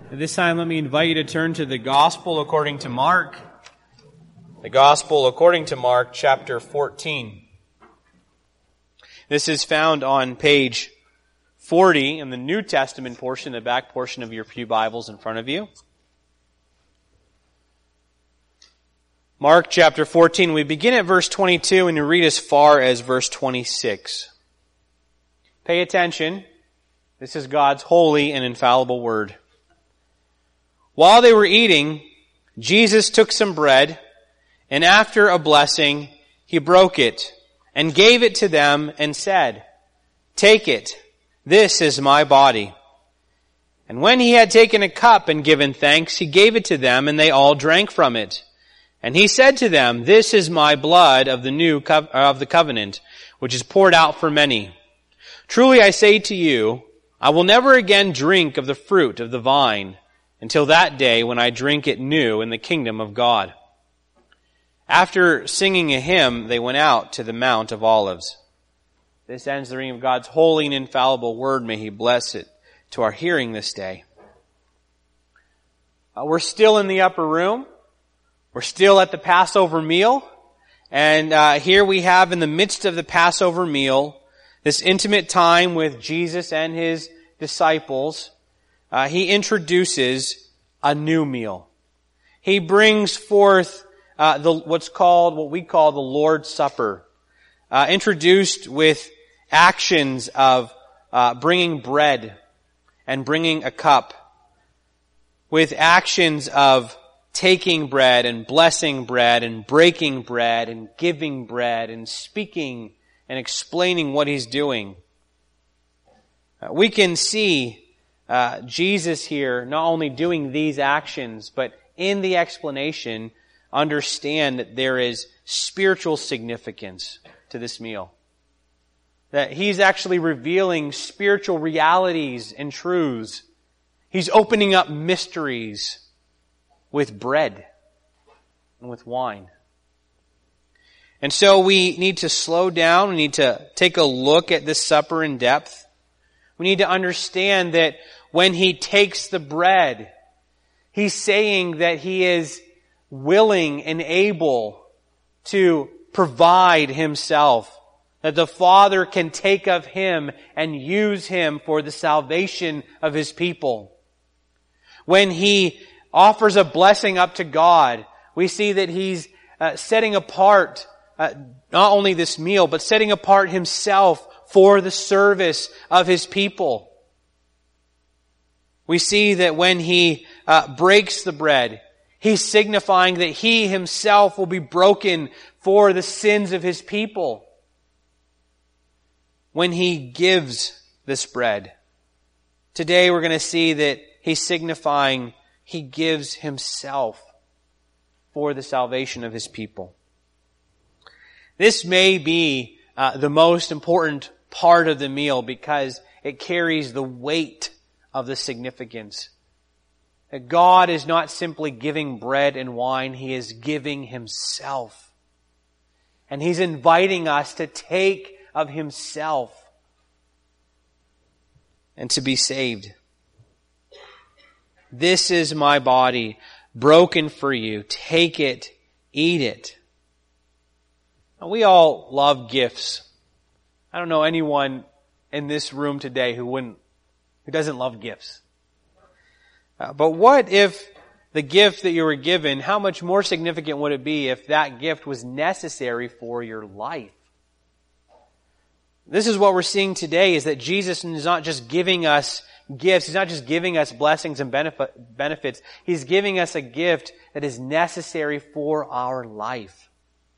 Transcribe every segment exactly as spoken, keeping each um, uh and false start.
At this time, let me invite you to turn to the Gospel according to Mark. The Gospel according to Mark, chapter fourteen. This is found on page forty in the New Testament portion, the back portion of your pew Bibles in front of you. Mark chapter fourteen, we begin at verse twenty-two and we read as far as verse twenty-six. Pay attention. This is God's holy and infallible word. While they were eating, Jesus took some bread, and after a blessing, he broke it, and gave it to them, and said, "Take it, this is my body." And when he had taken a cup and given thanks, he gave it to them, and they all drank from it. And he said to them, "This is my blood of the new co- of the covenant, which is poured out for many. Truly I say to you, I will never again drink of the fruit of the vine, until that day when I drink it new in the kingdom of God." After singing a hymn, they went out to the Mount of Olives. This ends the reading of God's holy and infallible word. May He bless it to our hearing this day. Uh, we're still in the upper room. We're still at the Passover meal. And uh, here we have in the midst of the Passover meal, this intimate time with Jesus and His disciples. Uh, he introduces a new meal. He brings forth uh, the what's called, what we call the Lord's Supper, uh, introduced with actions of uh, bringing bread and bringing a cup, with actions of taking bread and blessing bread and breaking bread and giving bread and speaking and explaining what He's doing. Uh, we can see Uh, Jesus here not only doing these actions, but in the explanation, understand that there is spiritual significance to this meal. That He's actually revealing spiritual realities and truths. He's opening up mysteries with bread and with wine. And so we need to slow down. We need to take a look at this supper in depth. We need to understand that when He takes the bread, He's saying that He is willing and able to provide Himself. That the Father can take of Him and use Him for the salvation of His people. When He offers a blessing up to God, we see that He's uh, setting apart uh, not only this meal, but setting apart Himself for the service of His people. We see that when He uh, breaks the bread, He's signifying that He Himself will be broken for the sins of His people. When He gives this bread, today we're going to see that He's signifying He gives Himself for the salvation of His people. This may be uh, the most important part of the meal because it carries the weight of the significance. That God is not simply giving bread and wine, He is giving Himself. And He's inviting us to take of Himself and to be saved. This is my body broken for you. Take it, eat it. Now, we all love gifts. I don't know anyone in this room today who wouldn't Who doesn't love gifts. Uh, but what if the gift that you were given, how much more significant would it be if that gift was necessary for your life? This is what we're seeing today, is that Jesus is not just giving us gifts. He's not just giving us blessings and benefit, benefits. He's giving us a gift that is necessary for our life.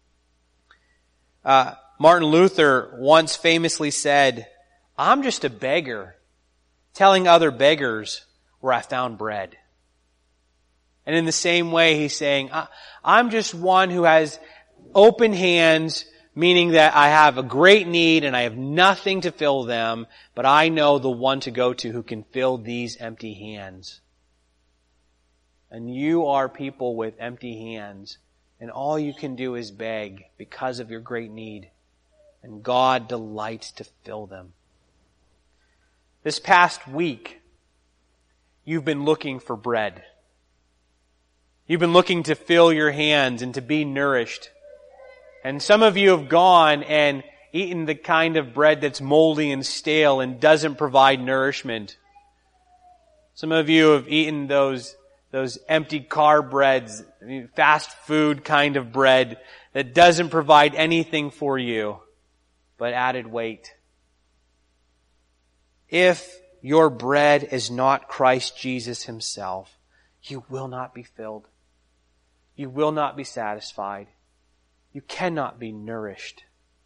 Uh, Martin Luther once famously said, "I'm just a beggar telling other beggars where I found bread." And in the same way, he's saying, I'm just one who has open hands, meaning that I have a great need and I have nothing to fill them, but I know the one to go to who can fill these empty hands. And you are people with empty hands, and all you can do is beg because of your great need. And God delights to fill them. This past week, you've been looking for bread. You've been looking to fill your hands and to be nourished. And some of you have gone and eaten the kind of bread that's moldy and stale and doesn't provide nourishment. Some of you have eaten those, those empty car breads, fast food kind of bread that doesn't provide anything for you but added weight. If your bread is not Christ Jesus Himself, you will not be filled. You will not be satisfied. You cannot be nourished.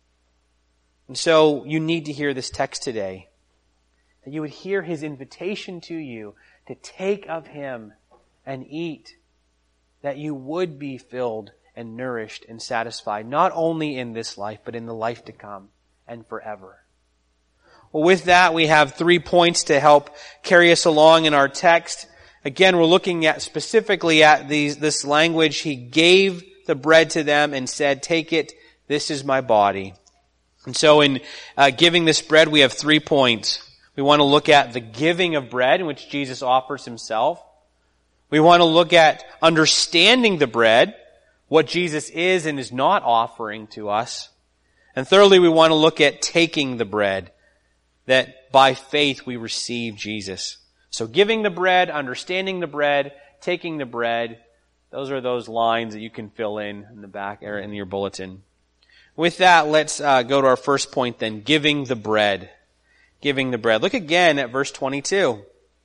And so you need to hear this text today. That you would hear His invitation to you to take of Him and eat. That you would be filled and nourished and satisfied, not only in this life, but in the life to come and forever. Well, with that, we have three points to help carry us along in our text. Again, we're looking at specifically at these, this language. He gave the bread to them and said, take it, this is my body. And so in uh, giving this bread, we have three points. We want to look at the giving of bread in which Jesus offers Himself. We want to look at understanding the bread, what Jesus is and is not offering to us. And thirdly, we want to look at taking the bread, that by faith we receive Jesus. So giving the bread, understanding the bread, taking the bread, those are those lines that you can fill in in the back or in your bulletin. With that, let's uh, go to our first point then, giving the bread. Giving the bread. Look again at verse twenty-two.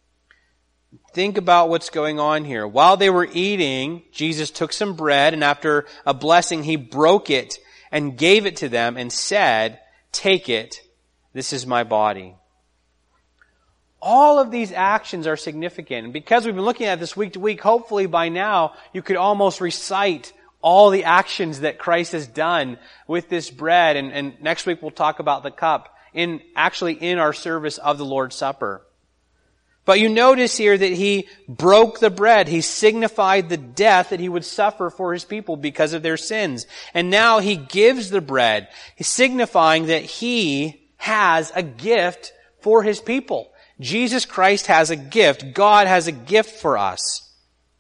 Think about what's going on here. While they were eating, Jesus took some bread, and after a blessing, He broke it and gave it to them and said, take it, this is my body. All of these actions are significant. And because we've been looking at this week to week, hopefully by now you could almost recite all the actions that Christ has done with this bread. And, and next week we'll talk about the cup in actually in our service of the Lord's Supper. But you notice here that He broke the bread. He signified the death that He would suffer for His people because of their sins. And now He gives the bread. He's signifying that He has a gift for His people. Jesus Christ has a gift. God has a gift for us.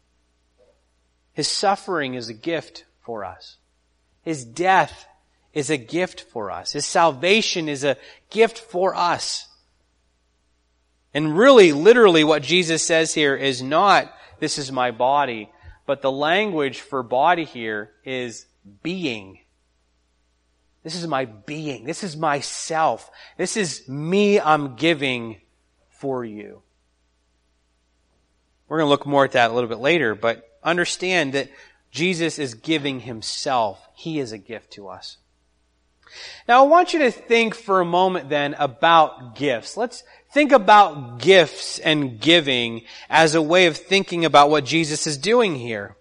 His suffering is a gift for us. His death is a gift for us. His salvation is a gift for us. And really, literally, what Jesus says here is not, this is my body, but the language for body here is being. This is my being. This is myself. This is me I'm giving for you. We're going to look more at that a little bit later, but understand that Jesus is giving Himself. He is a gift to us. Now I want you to think for a moment then about gifts. Let's think about gifts and giving as a way of thinking about what Jesus is doing here.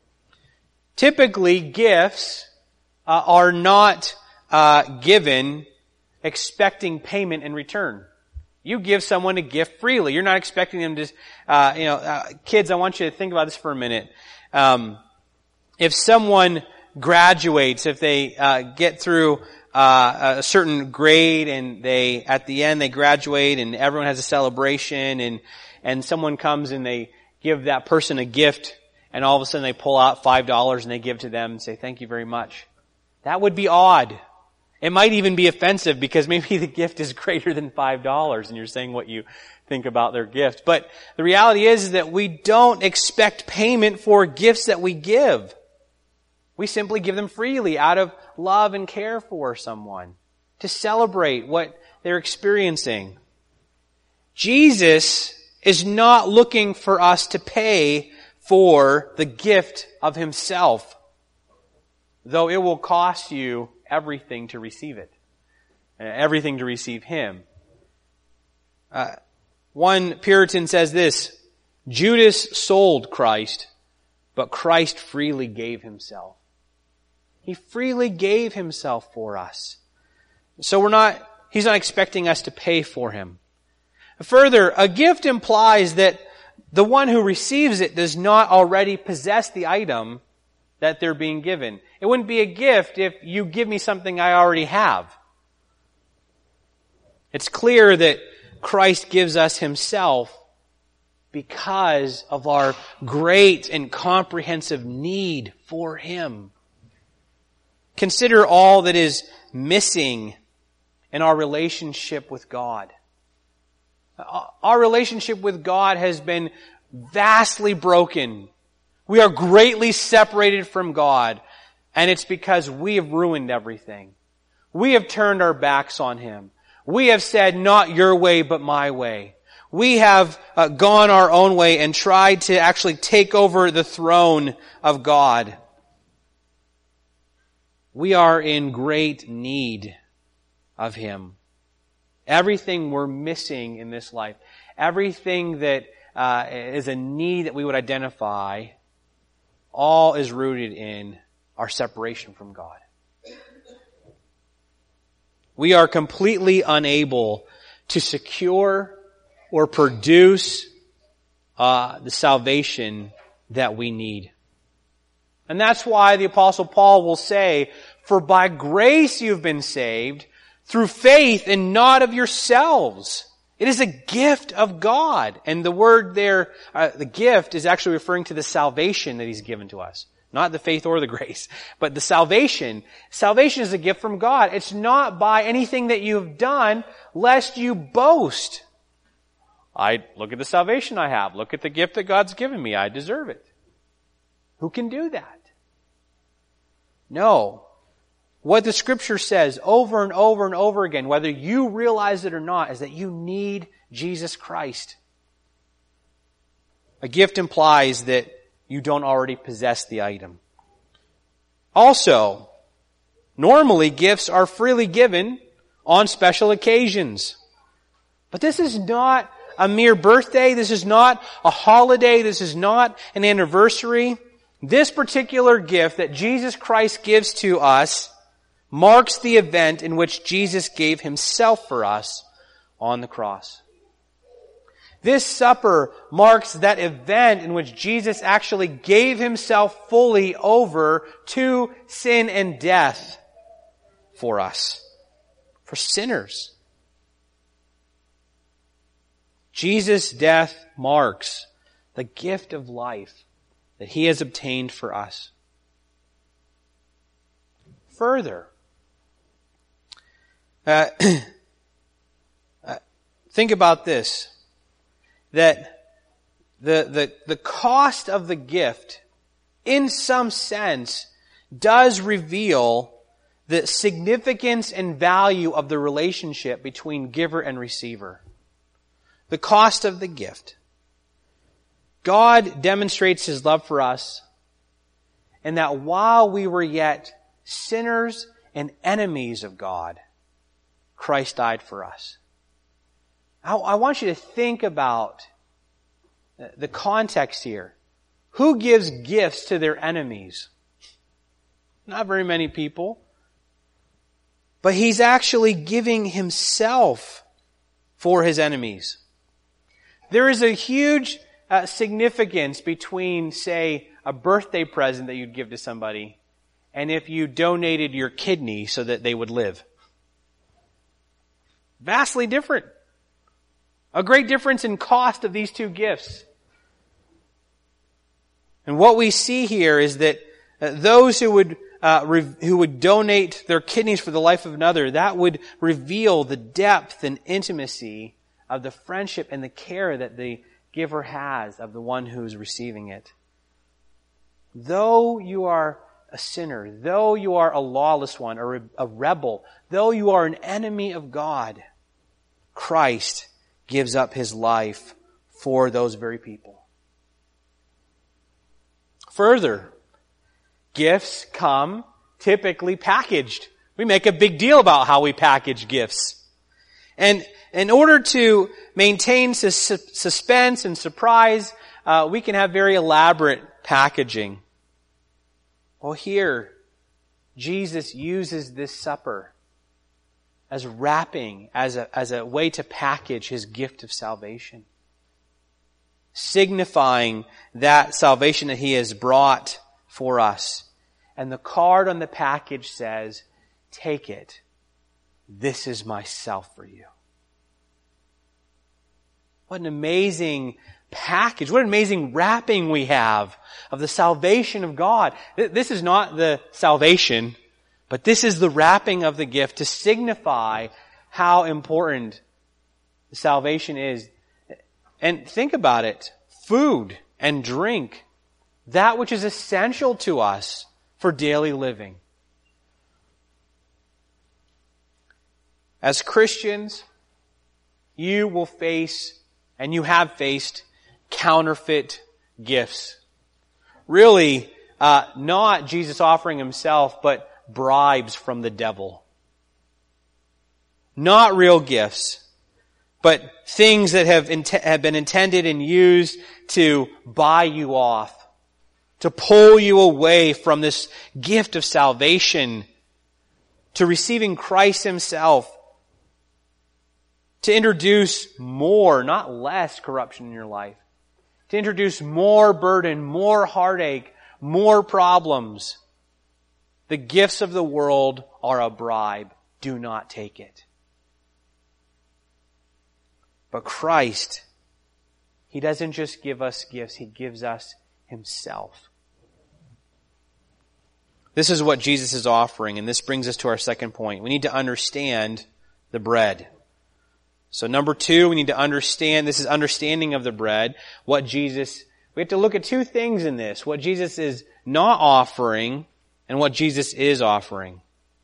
Typically, gifts uh, are not uh, given expecting payment in return. You give someone a gift freely. You're not expecting them to, uh, you know, uh, kids, I want you to think about this for a minute. Um, if someone graduates, if they uh, get through uh, a certain grade and they, at the end they graduate and everyone has a celebration and, and someone comes and they give that person a gift and all of a sudden they pull out five dollars and they give to them and say, thank you very much. That would be odd. It might even be offensive because maybe the gift is greater than five dollars and you're saying what you think about their gift. But the reality is, is that we don't expect payment for gifts that we give. We simply give them freely out of love and care for someone to celebrate what they're experiencing. Jesus is not looking for us to pay for the gift of Himself, though it will cost you everything to receive it. Everything to receive Him. Uh, one Puritan says this, Judas sold Christ, but Christ freely gave Himself. He freely gave Himself for us. So we're not, He's not expecting us to pay for Him. Further, a gift implies that the one who receives it does not already possess the item that they're being given. It wouldn't be a gift if you give me something I already have. It's clear that Christ gives us Himself because of our great and comprehensive need for Him. Consider all that is missing in our relationship with God. Our relationship with God has been vastly broken. We are greatly separated from God, and it's because we have ruined everything. We have turned our backs on Him. We have said, not your way, but my way. We have uh, gone our own way and tried to actually take over the throne of God. We are in great need of Him. Everything we're missing in this life, everything that uh, is a need that we would identify, all is rooted in our separation from God. We are completely unable to secure or produce uh, the salvation that we need. And that's why the Apostle Paul will say, "For by grace you've been saved, through faith and not of yourselves. It is a gift of God." And the word there, uh, the gift, is actually referring to the salvation that He's given to us. Not the faith or the grace, but the salvation. Salvation is a gift from God. It's not by anything that you've done, lest you boast. I look at the salvation I have. Look at the gift that God's given me. I deserve it. Who can do that? No. What the Scripture says over and over and over again, whether you realize it or not, is that you need Jesus Christ. A gift implies that you don't already possess the item. Also, normally gifts are freely given on special occasions. But this is not a mere birthday. This is not a holiday. This is not an anniversary. This particular gift that Jesus Christ gives to us marks the event in which Jesus gave Himself for us on the cross. This supper marks that event in which Jesus actually gave Himself fully over to sin and death for us, for sinners. Jesus' death marks the gift of life that He has obtained for us. Further, uh, uh, think about this. That the, the, the cost of the gift, in some sense, does reveal the significance and value of the relationship between giver and receiver. The cost of the gift. God demonstrates His love for us, and that while we were yet sinners and enemies of God, Christ died for us. I, I want you to think about the context here. Who gives gifts to their enemies? Not very many people. But He's actually giving Himself for His enemies. There is a huge uh, significance between, say, a birthday present that you'd give to somebody and if you donated your kidney so that they would live. Vastly different. A great difference in cost of these two gifts. And what we see here is that uh, those who would uh, re- who would donate their kidneys for the life of another, that would reveal the depth and intimacy of the friendship and the care that the giver has of the one who is receiving it. Though you are a sinner, though you are a lawless one or a rebel, though you are an enemy of God, Christ gives up His life for those very people. Further, gifts come typically packaged. We make a big deal about how we package gifts. And in order to maintain sus- suspense and surprise, uh, we can have very elaborate packaging. Well, here, Jesus uses this supper as wrapping, as a, as a way to package His gift of salvation. Signifying that salvation that He has brought for us. And the card on the package says, "Take it. This is myself for you." What an amazing package, what an amazing wrapping we have of the salvation of God. This is not the salvation, but this is the wrapping of the gift to signify how important the salvation is. And think about it. Food and drink, that which is essential to us for daily living. As Christians, you will face, and you have faced, counterfeit gifts. Really, uh, not Jesus offering himself, but bribes from the devil. Not real gifts, but things that have, int- have been intended and used to buy you off, to pull you away from this gift of salvation, to receiving Christ himself, to introduce more, not less, corruption in your life, to introduce more burden, more heartache, more problems. The gifts of the world are a bribe. Do not take it. But Christ, he doesn't just give us gifts, he gives us himself. This is what Jesus is offering, and this brings us to our second point. We need to understand the bread. So number two, we need to understand, this is understanding of the bread, what Jesus, we have to look at two things in this, what Jesus is not offering and what Jesus is offering.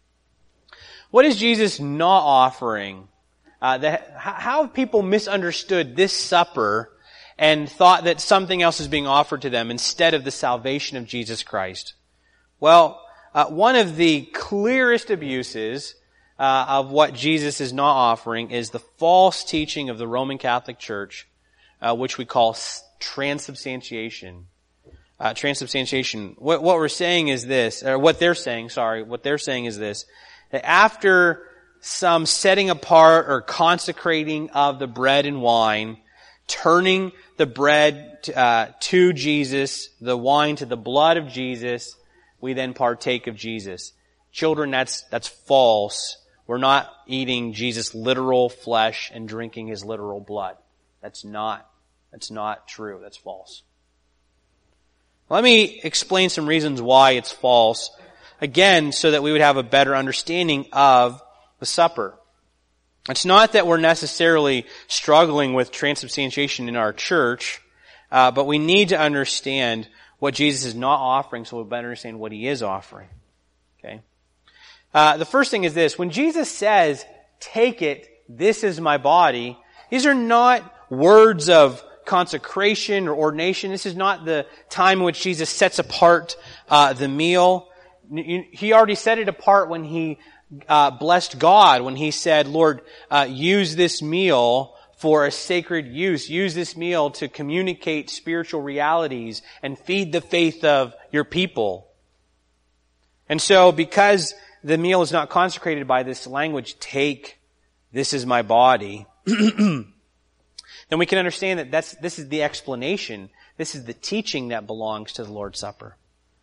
What is Jesus not offering? Uh, the, how have people misunderstood this supper and thought that something else is being offered to them instead of the salvation of Jesus Christ? Well, uh, one of the clearest abuses uh, of what Jesus is not offering is the false teaching of the Roman Catholic Church, uh, which we call transubstantiation. Uh, transubstantiation. What, what we're saying is this, or what they're saying, sorry, what they're saying is this, that after some setting apart or consecrating of the bread and wine, turning the bread to, uh, to Jesus, the wine to the blood of Jesus, we then partake of Jesus. Children, that's, that's false. We're not eating Jesus' literal flesh and drinking his literal blood. That's not, that's not true. That's false. Let me explain some reasons why it's false. Again, so that we would have a better understanding of the supper. It's not that we're necessarily struggling with transubstantiation in our church, uh, but we need to understand what Jesus is not offering so we'll better understand what he is offering. Okay? Uh, the first thing is this. When Jesus says, take it, this is my body, these are not words of consecration or ordination. This is not the time in which Jesus sets apart uh, the meal. He already set it apart when he uh, blessed God, when he said, Lord, uh, use this meal for a sacred use. Use this meal to communicate spiritual realities and feed the faith of your people. And so because the meal is not consecrated by this language, take, this is my body, then we can understand that that's, this is the explanation. This is the teaching that belongs to the Lord's Supper.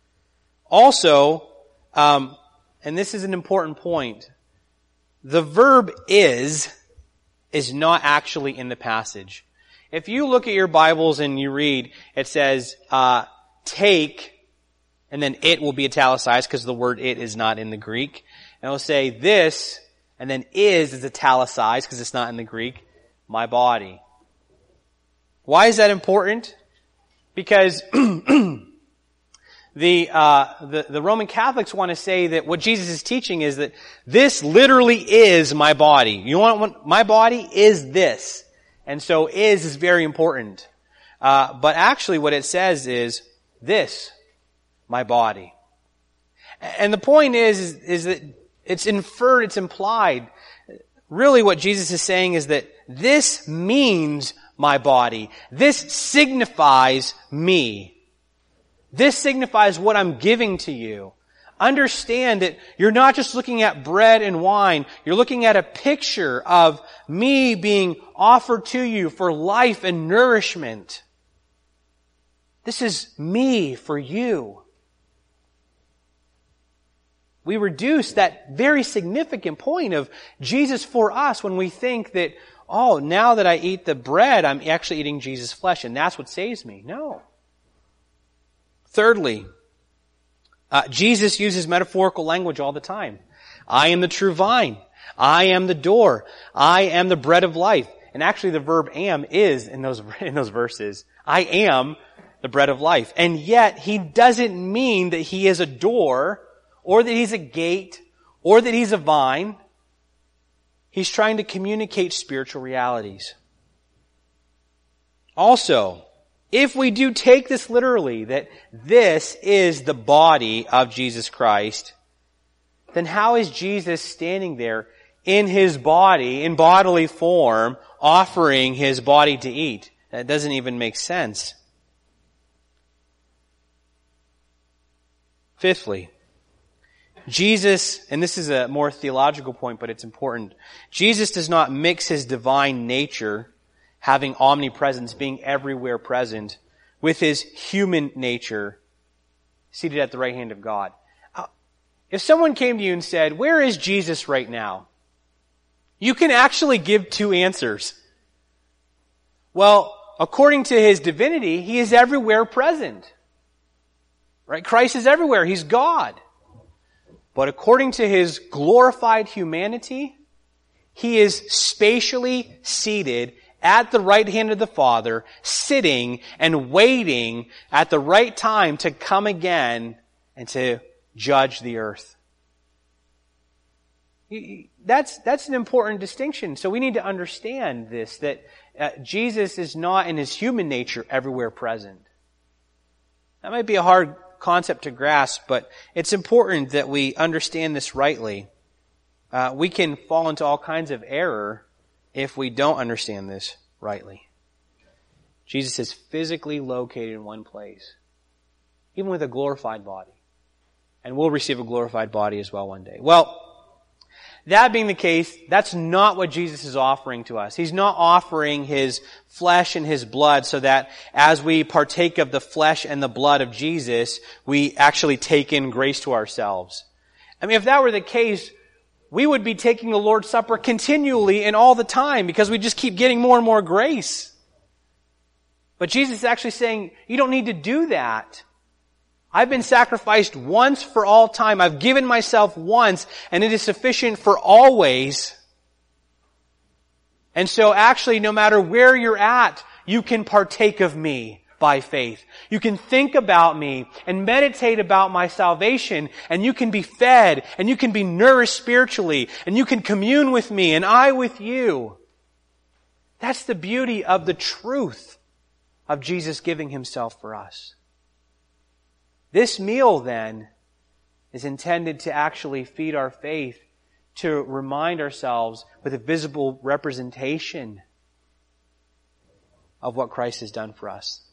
Also, um, and this is an important point, the verb is, is not actually in the passage. If you look at your Bibles and you read, it says, uh, take, and then it will be italicized because the word it is not in the Greek. And it will say this, and then is is italicized because it's not in the Greek, my body. Why is that important? Because the, uh, the the Roman Catholics want to say that what Jesus is teaching is that this literally is my body. You want, want my body is this, and so is is very important. Uh, but actually, what it says is this, my body. And the point is, is, is that it's inferred, it's implied. Really, what Jesus is saying is that this means my body. This signifies me. This signifies what I'm giving to you. Understand that you're not just looking at bread and wine. You're looking at a picture of me being offered to you for life and nourishment. This is me for you. We reduce that very significant point of Jesus for us when we think that oh, now that I eat the bread, I'm actually eating Jesus' flesh, and that's what saves me. No. Thirdly, uh, Jesus uses metaphorical language all the time. I am the true vine. I am the door. I am the bread of life. And actually the verb am is in those, in those verses. I am the bread of life. And yet he doesn't mean that he is a door, or that he's a gate, or that he's a vine. He's trying to communicate spiritual realities. Also, if we do take this literally, that this is the body of Jesus Christ, then how is Jesus standing there in his body, in bodily form, offering his body to eat? That doesn't even make sense. Fifthly, Jesus, and this is a more theological point, but it's important, Jesus does not mix his divine nature, having omnipresence, being everywhere present, with his human nature, seated at the right hand of God. If someone came to you and said, where is Jesus right now? You can actually give two answers. Well, according to his divinity, he is everywhere present. Right? Christ is everywhere. He's God. But according to his glorified humanity, he is spatially seated at the right hand of the Father, sitting and waiting at the right time to come again and to judge the earth. That's, that's an important distinction. So we need to understand this, that uh, Jesus is not in his human nature everywhere present. That might be a hard concept to grasp, but it's important that we understand this rightly. Uh, we can fall into all kinds of error if we don't understand this rightly. Jesus is physically located in one place, even with a glorified body. And we'll receive a glorified body as well one day. Well, that being the case, that's not what Jesus is offering to us. He's not offering his flesh and his blood so that as we partake of the flesh and the blood of Jesus, we actually take in grace to ourselves. I mean, if that were the case, we would be taking the Lord's Supper continually and all the time because we just keep getting more and more grace. But Jesus is actually saying, you don't need to do that. I've been sacrificed once for all time. I've given myself once, and it is sufficient for always. And so actually, no matter where you're at, you can partake of me by faith. You can think about me and meditate about my salvation, and you can be fed, and you can be nourished spiritually, and you can commune with me, and I with you. That's the beauty of the truth of Jesus giving himself for us. This meal, then, is intended to actually feed our faith, to remind ourselves with a visible representation of what Christ has done for us.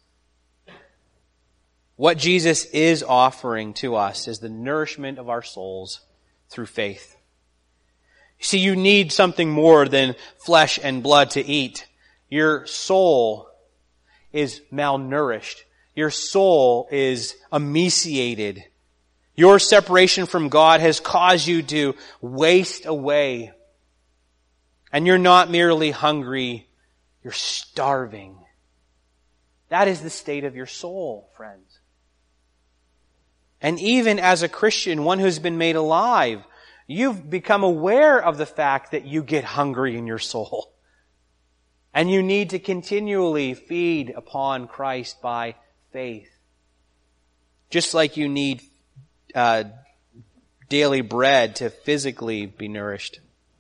What Jesus is offering to us is the nourishment of our souls through faith. You see, you need something more than flesh and blood to eat. Your soul is malnourished. Your soul is emaciated. Your separation from God has caused you to waste away. And you're not merely hungry, you're starving. That is the state of your soul, friends. And even as a Christian, one who's been made alive, you've become aware of the fact that you get hungry in your soul. And you need to continually feed upon Christ by faith. Just like you need uh, daily bread to physically be nourished.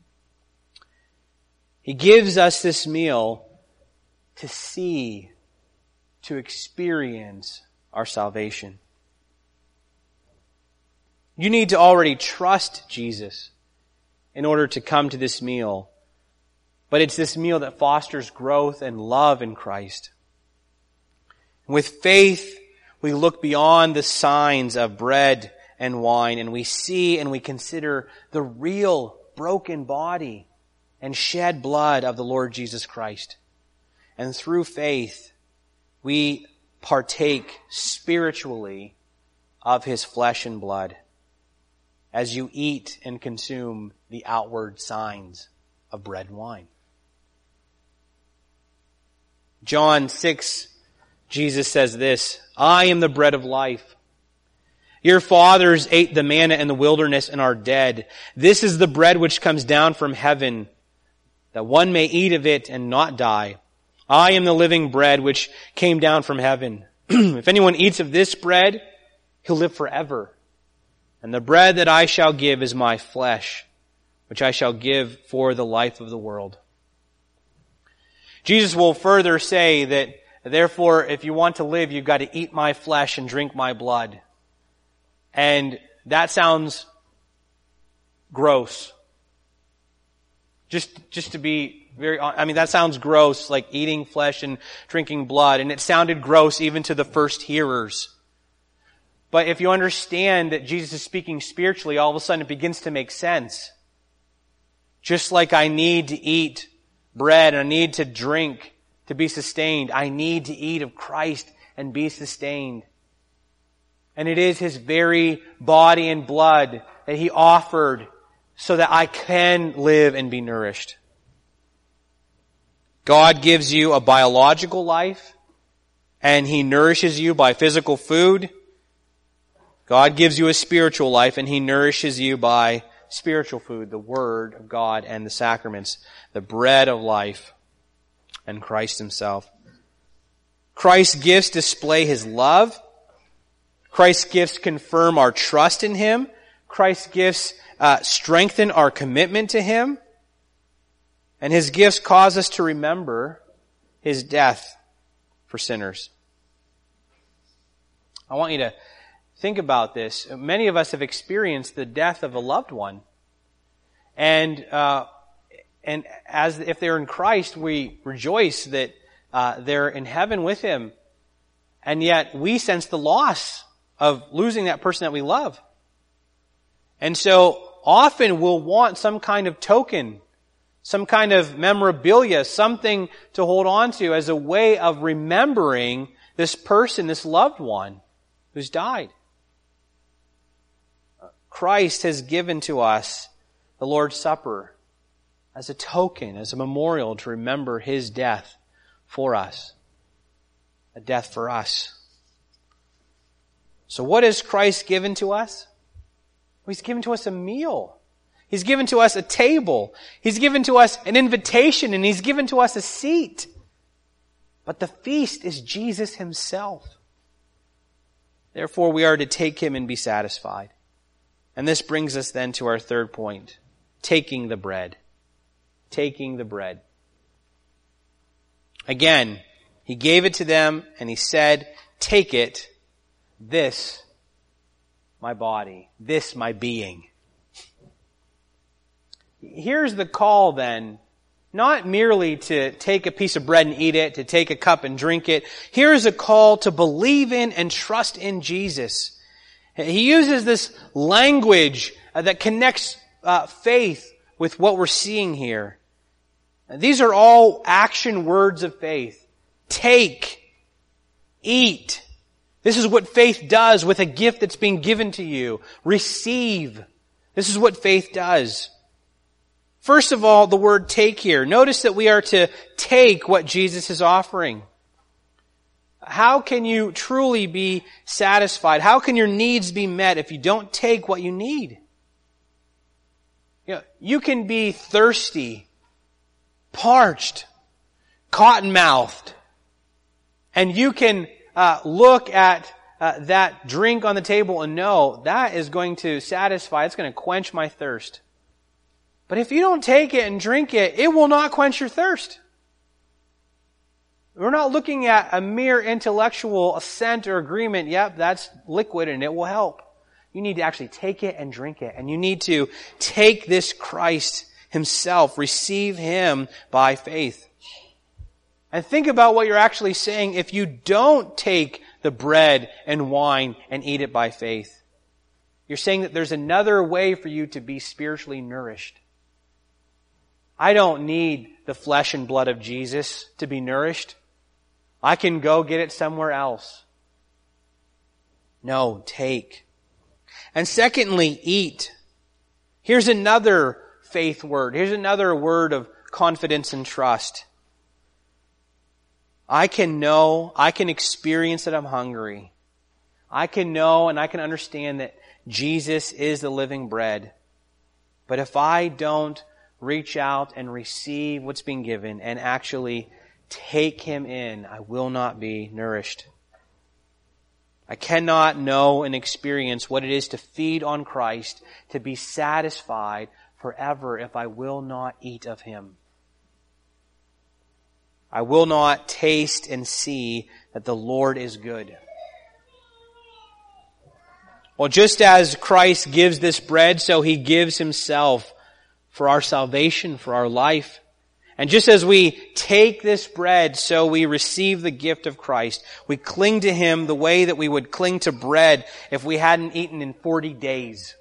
He gives us this meal to see, to experience our salvation. You need to already trust Jesus in order to come to this meal. But it's this meal that fosters growth and love in Christ. With faith, we look beyond the signs of bread and wine, and we see and we consider the real broken body and shed blood of the Lord Jesus Christ. And through faith, we partake spiritually of his flesh and blood as you eat and consume the outward signs of bread and wine. John six, Jesus says this, I am the bread of life. Your fathers ate the manna in the wilderness and are dead. This is the bread which comes down from heaven, that one may eat of it and not die. I am the living bread which came down from heaven. If anyone eats of this bread, he'll live forever. And the bread that I shall give is my flesh, which I shall give for the life of the world. Jesus will further say that, therefore, if you want to live, you've got to eat my flesh and drink my blood. And that sounds gross. Just, just to be very, I mean, that sounds gross, like eating flesh and drinking blood. And it sounded gross even to the first hearers. But if you understand that Jesus is speaking spiritually, all of a sudden it begins to make sense. Just like I need to eat bread and I need to drink to be sustained, I need to eat of Christ and be sustained. And it is His very body and blood that He offered so that I can live and be nourished. God gives you a biological life and He nourishes you by physical food. God gives you a spiritual life and He nourishes you by spiritual food, the Word of God and the sacraments, the bread of life, and Christ Himself. Christ's gifts display His love. Christ's gifts confirm our trust in Him. Christ's gifts uh, strengthen our commitment to Him. And His gifts cause us to remember His death for sinners. I want you to think about this. Many of us have experienced the death of a loved one. And uh, and as if they're in Christ, we rejoice that uh, they're in heaven with Him. And yet we sense the loss of losing that person that we love. And so often we'll want some kind of token, some kind of memorabilia, something to hold on to as a way of remembering this person, this loved one who's died. Christ has given to us the Lord's Supper as a token, as a memorial to remember His death for us. A death for us. So what has Christ given to us? Well, He's given to us a meal. He's given to us a table. He's given to us an invitation, and He's given to us a seat. But the feast is Jesus Himself. Therefore, we are to take Him and be satisfied. And this brings us then to our third point, taking the bread. Taking the bread. Again, He gave it to them and He said, take it, this, my body, this, my being. Here's the call then, not merely to take a piece of bread and eat it, to take a cup and drink it. Here's a call to believe in and trust in Jesus. He uses this language that connects uh, faith with what we're seeing here. These are all action words of faith. Take, eat. This is what faith does with a gift that's being given to you. Receive. This is what faith does. First of all, the word take here. Notice that we are to take what Jesus is offering. How can you truly be satisfied? How can your needs be met if you don't take what you need? You know, you can be thirsty, parched, cotton-mouthed, and you can uh, look at uh, that drink on the table and know that is going to satisfy, it's going to quench my thirst. But if you don't take it and drink it, it will not quench your thirst. We're not looking at a mere intellectual assent or agreement. Yep, that's liquid and it will help. You need to actually take it and drink it. And you need to take this Christ Himself, receive Him by faith. And think about what you're actually saying if you don't take the bread and wine and eat it by faith. You're saying that there's another way for you to be spiritually nourished. I don't need the flesh and blood of Jesus to be nourished. I can go get it somewhere else. No, take. And secondly, eat. Here's another faith word. Here's another word of confidence and trust. I can know, I can experience that I'm hungry. I can know and I can understand that Jesus is the living bread. But if I don't reach out and receive what's being given and actually take Him in, I will not be nourished. I cannot know and experience what it is to feed on Christ, to be satisfied forever if I will not eat of Him. I will not taste and see that the Lord is good. Well, just as Christ gives this bread, so He gives Himself for our salvation, for our life. And just as we take this bread, so we receive the gift of Christ. We cling to Him the way that we would cling to bread if we hadn't eaten in forty days.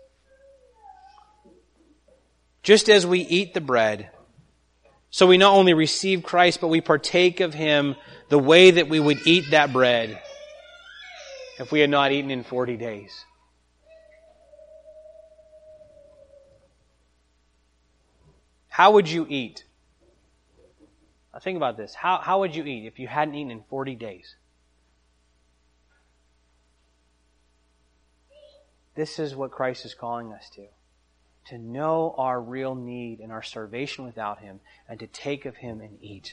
Just as we eat the bread, so we not only receive Christ, but we partake of Him the way that we would eat that bread if we had not eaten in forty days. How would you eat? Now think about this. How, how would you eat if you hadn't eaten in forty days? This is what Christ is calling us to. To know our real need and our starvation without Him, and to take of Him and eat.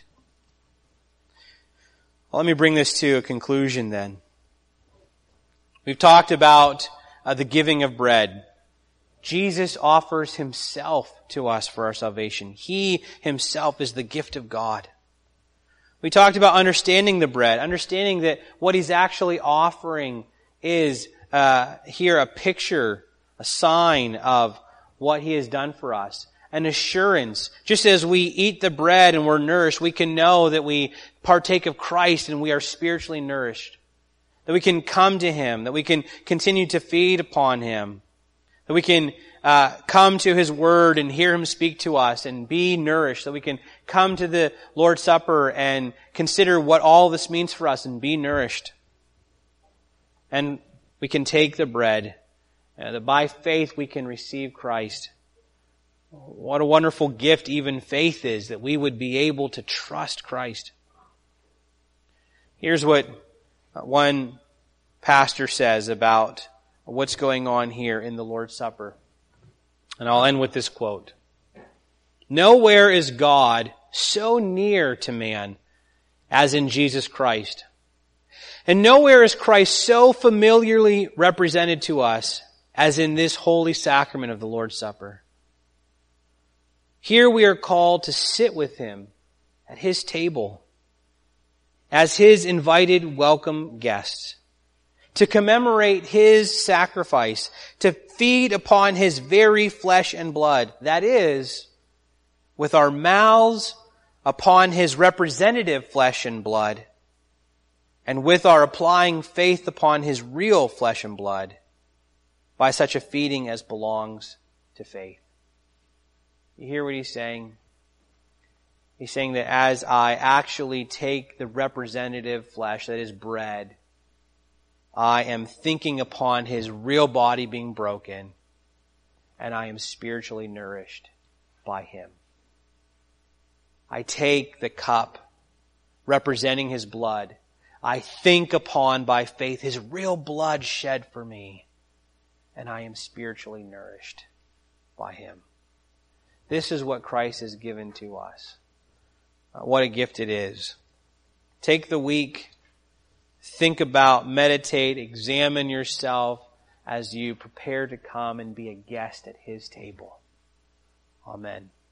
Well, let me bring this to a conclusion then. We've talked about uh, the giving of bread. Jesus offers Himself to us for our salvation. He Himself is the gift of God. We talked about understanding the bread, understanding that what He's actually offering is uh, here a picture, a sign of what He has done for us. An assurance. Just as we eat the bread and we're nourished, we can know that we partake of Christ and we are spiritually nourished. That we can come to Him, that we can continue to feed upon Him. That we can uh, come to His Word and hear Him speak to us and be nourished. That we can come to the Lord's Supper and consider what all this means for us and be nourished. And we can take the bread. Uh, that by faith we can receive Christ. What a wonderful gift even faith is, that we would be able to trust Christ. Here's what one pastor says about what's going on here in the Lord's Supper. And I'll end with this quote. Nowhere is God so near to man as in Jesus Christ. And nowhere is Christ so familiarly represented to us as in this holy sacrament of the Lord's Supper. Here we are called to sit with Him at His table as His invited welcome guests, to commemorate His sacrifice, to feed upon His very flesh and blood. That is, with our mouths upon His representative flesh and blood, and with our applying faith upon His real flesh and blood, by such a feeding as belongs to faith. You hear what he's saying? He's saying that as I actually take the representative flesh, that is bread, I am thinking upon His real body being broken, and I am spiritually nourished by Him. I take the cup representing His blood. I think upon, by faith, His real blood shed for me, and I am spiritually nourished by Him. This is what Christ has given to us. Uh, what a gift it is. Take the week, think about, meditate, examine yourself as you prepare to come and be a guest at His table. Amen.